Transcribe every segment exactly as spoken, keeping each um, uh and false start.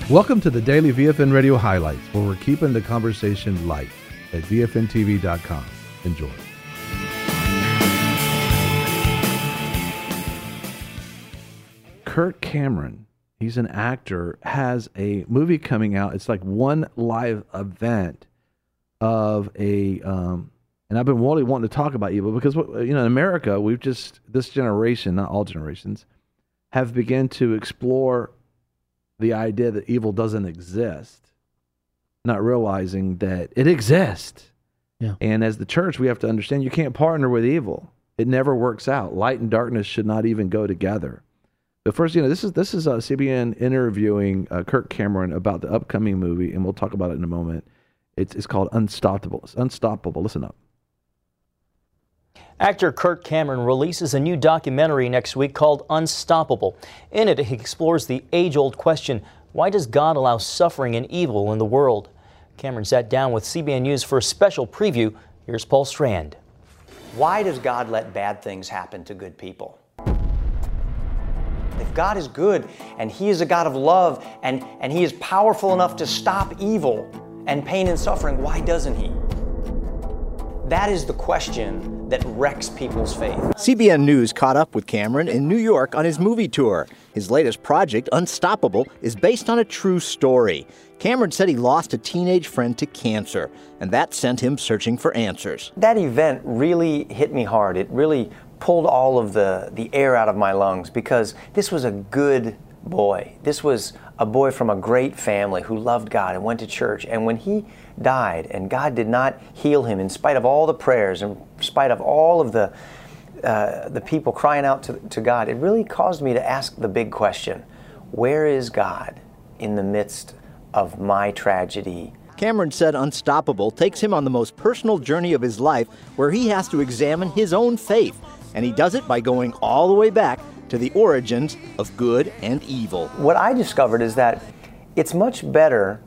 Welcome to the Daily V F N Radio Highlights, where we're keeping the conversation light at V F N T V dot com. Enjoy. Kirk Cameron, he's an actor, has a movie coming out. It's like one live event of a, um, and I've been really wanting to talk about evil because, you know, in America, we've just, this generation, not all generations, have begun to explore the idea that evil doesn't exist, not realizing that it exists. Yeah. And as the church, we have to understand you can't partner with evil. It never works out. Light and darkness should not even go together. But first, you know, this is this is uh, C B N interviewing uh, Kirk Cameron about the upcoming movie, and we'll talk about it in a moment. It's it's called Unstoppable. It's Unstoppable. Listen up. Actor Kirk Cameron releases a new documentary next week called Unstoppable. In it, he explores the age-old question, why does God allow suffering and evil in the world? Cameron sat down with C B N News for a special preview. Here's Paul Strand. Why does God let bad things happen to good people? If God is good and He is a God of love and, and He is powerful enough to stop evil and pain and suffering, why doesn't He? That is the question that wrecks people's faith. C B N News caught up with Cameron in New York on his movie tour. His latest project, Unstoppable, is based on a true story. Cameron said he lost a teenage friend to cancer, and that sent him searching for answers. That event really hit me hard. It really pulled all of the, the air out of my lungs because this was a good boy. This was a boy from a great family who loved God and went to church. And when he died and God did not heal him in spite of all the prayers, in spite of all of the uh, the people crying out to, to God, it really caused me to ask the big question, where is God in the midst of my tragedy? Cameron said Unstoppable takes him on the most personal journey of his life where he has to examine his own faith. And he does it by going all the way back to the origins of good and evil. What I discovered is that it's much better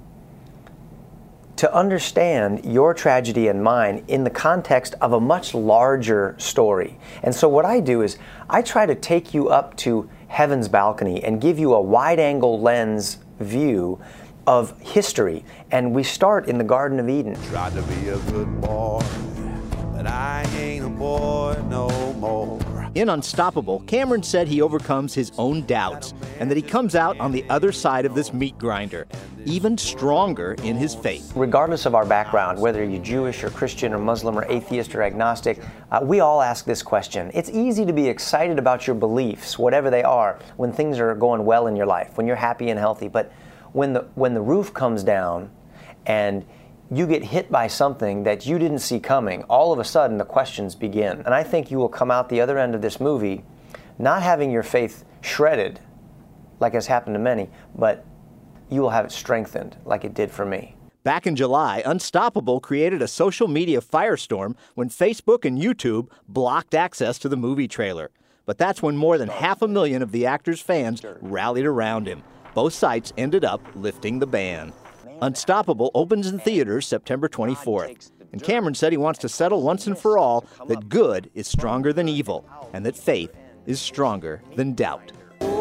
to understand your tragedy and mine in the context of a much larger story. And so what I do is I try to take you up to heaven's balcony and give you a wide-angle lens view of history. And we start in the Garden of Eden. Tried to be a good boy, but I ain't a boy no more. In Unstoppable, Cameron said he overcomes his own doubts and that he comes out on the other side of this meat grinder, even stronger in his faith. Regardless of our background, whether you're Jewish or Christian or Muslim or atheist or agnostic, uh, we all ask this question. It's easy to be excited about your beliefs, whatever they are, when things are going well in your life, when you're happy and healthy. But when the, when the roof comes down and you get hit by something that you didn't see coming, all of a sudden the questions begin. And I think you will come out the other end of this movie not having your faith shredded, like has happened to many, but you will have it strengthened like it did for me. Back in July, Unstoppable created a social media firestorm when Facebook and YouTube blocked access to the movie trailer. But that's when more than half a million of the actor's fans rallied around him. Both sites ended up lifting the ban. Unstoppable opens in theaters September twenty-fourth. And Cameron said he wants to settle once and for all that good is stronger than evil and that faith is stronger than doubt.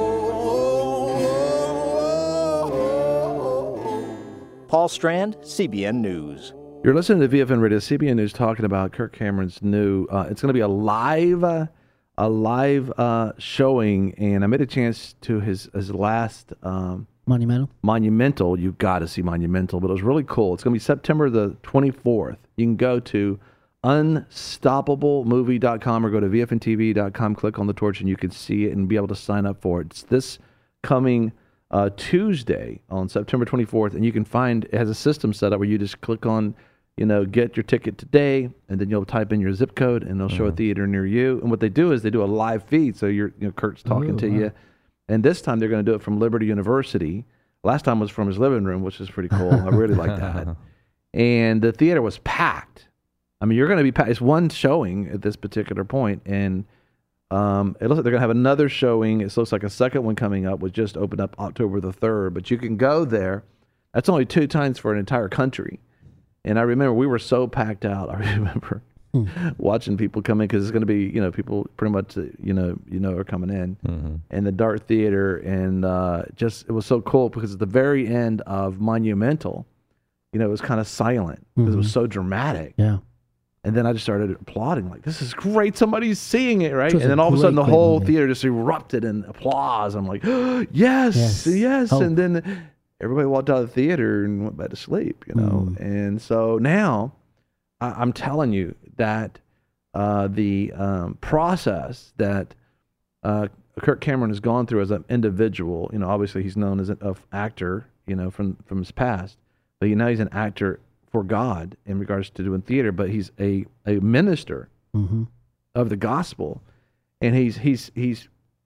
Paul Strand, C B N News. You're listening to V F N Radio, C B N News, talking about Kirk Cameron's new, uh, it's going to be a live, uh, a live uh, showing, and I made a chance to his, his last... Um, Monumental? Monumental. You got to see Monumental, but it was really cool. It's going to be September the twenty-fourth. You can go to unstoppable movie dot com or go to V F N T V dot com, click on the torch, and you can see it and be able to sign up for it. It's this coming uh, Tuesday on September twenty-fourth, and you can find, it has a system set up where you just click on, you know, get your ticket today, and then you'll type in your zip code, and they'll show Uh-huh. a theater near you. And what they do is they do a live feed, so you're, you know, Kurt's talking Ooh, to wow. you. And this time they're going to do it from Liberty University. Last time was from his living room, which is pretty cool. I really like that. And the theater was packed. I mean, you're going to be packed. It's one showing at this particular point, and um, it looks like they're going to have another showing. It looks like a second one coming up, which just opened up October the third. But you can go there. That's only two times for an entire country. And I remember we were so packed out. I remember hmm. watching people come in because it's going to be, you know, people pretty much, you know, you know, are coming in, mm-hmm. and the Dart Theater, and uh, just it was so cool because at the very end of Monumental, you know, it was kind of silent because mm-hmm. it was so dramatic. Yeah. And then I just started applauding, like, this is great. Somebody's seeing it, right? And then all of a sudden the whole movie. theater just erupted in applause. I'm like, oh, yes, yes. yes. Oh. And then everybody walked out of the theater and went back to sleep, you know? Mm. And so now I, I'm telling you that uh, the um, process that uh, Kirk Cameron has gone through as an individual, you know, obviously he's known as an actor, you know, from, from his past, but you know he's an actor for God in regards to doing theater, but he's a, a minister mm-hmm. of the gospel, and he's he's he's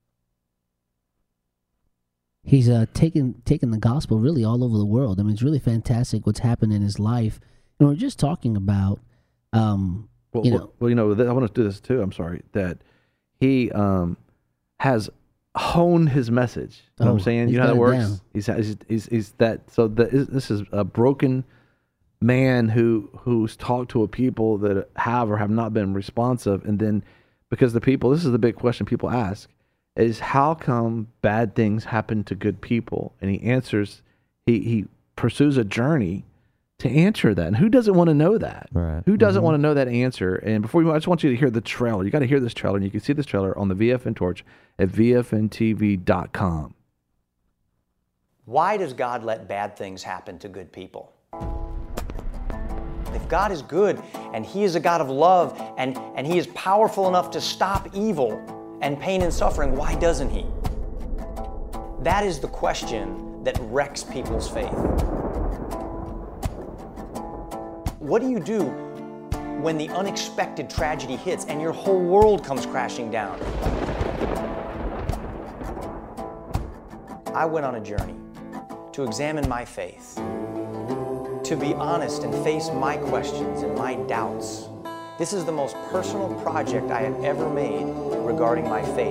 he's uh taking taking the gospel really all over the world. I mean, it's really fantastic what's happened in his life. And we're just talking about, um, well, you well, know, well, you know, I want to do this too. I'm sorry that he um has honed his message. You know oh, what I'm saying? You know how it works. Down. He's, he's he's he's that. So the, this is a broken man who who's talked to a people that have or have not been responsive, and then because the people, this is the big question people ask, is how come bad things happen to good people? And he answers, he he pursues a journey to answer that. And who doesn't want to know that? Right. Who doesn't mm-hmm. want to know that answer? And before you, I just want you to hear the trailer. You got to hear this trailer, and you can see this trailer on the V F N Torch at V F N T V dot com. Why does God let bad things happen to good people? If God is good and He is a God of love and, and He is powerful enough to stop evil and pain and suffering, why doesn't He? That is the question that wrecks people's faith. What do you do when the unexpected tragedy hits and your whole world comes crashing down? I went on a journey to examine my faith, to be honest and face my questions and my doubts. This is the most personal project I have ever made regarding my faith.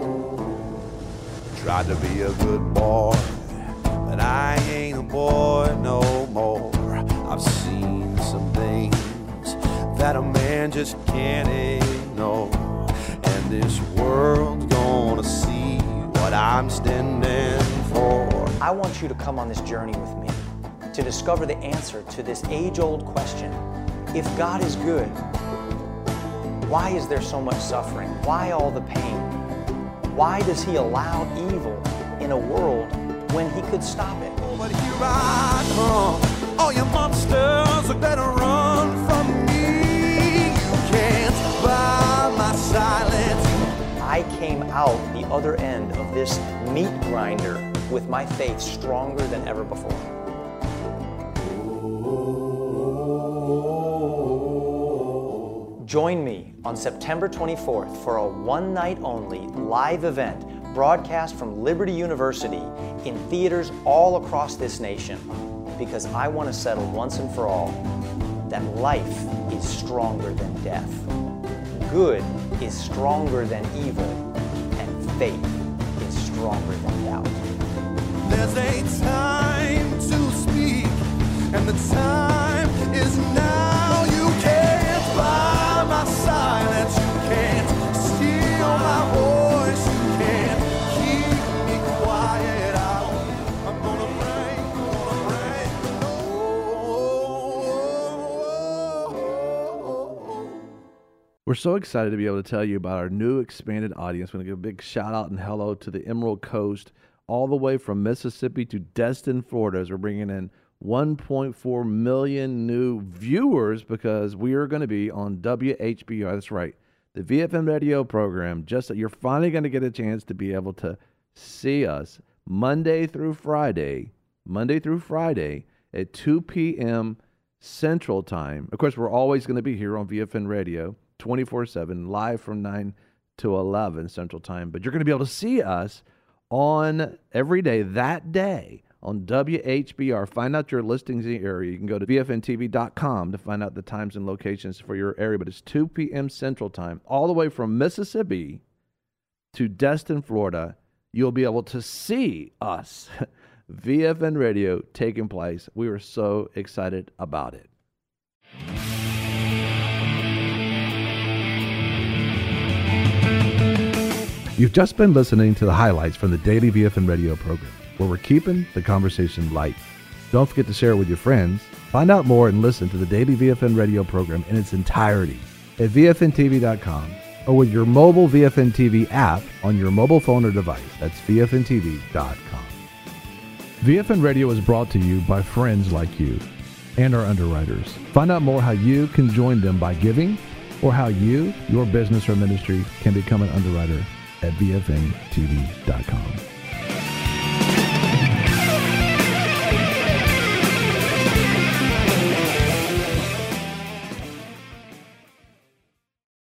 Tried to be a good boy, but I ain't a boy no more. I've seen some things that a man just can't ignore, and this world's gonna see what I'm standing for. I want you to come on this journey with me to discover the answer to this age-old question. If God is good, why is there so much suffering? Why all the pain? Why does He allow evil in a world when He could stop it? Oh, but here I come. All you monsters are better run from me. You can't buy my silence. I came out the other end of this meat grinder with my faith stronger than ever before. Join me on September twenty-fourth for a one-night-only live event broadcast from Liberty University in theaters all across this nation, because I want to settle once and for all that life is stronger than death, good is stronger than evil, and faith is stronger than doubt. There's a time to speak, and the time is now. You can't buy my silence, you can't steal my voice, you can't keep me quiet. I, I'm gonna bring, gonna bring. Oh. We're so excited to be able to tell you about our new expanded audience. We're going to give a big shout out and hello to the Emerald Coast, all the way from Mississippi to Destin, Florida, as we're bringing in one point four million new viewers, because we are going to be on W H B R. That's right, the V F M radio program. Just that you're finally going to get a chance to be able to see us Monday through Friday, Monday through Friday at two p.m. Central Time. Of course, we're always going to be here on V F N Radio twenty-four seven, live from nine to eleven Central Time. But you're going to be able to see us on every day that day on W H B R. Find out your listings in the area. You can go to V F N T V dot com to find out the times and locations for your area. But it's two p.m. Central Time, all the way from Mississippi to Destin, Florida. You'll be able to see us, V F N Radio, taking place. We are so excited about it. You've just been listening to the highlights from the Daily V F N Radio program, where we're keeping the conversation light. Don't forget to share it with your friends. Find out more and listen to the Daily V F N Radio program in its entirety at V F N T V dot com or with your mobile V F N T V app on your mobile phone or device. That's V F N T V dot com. V F N Radio is brought to you by friends like you and our underwriters. Find out more how you can join them by giving or how you, your business or ministry can become an underwriter at V F N T V dot com.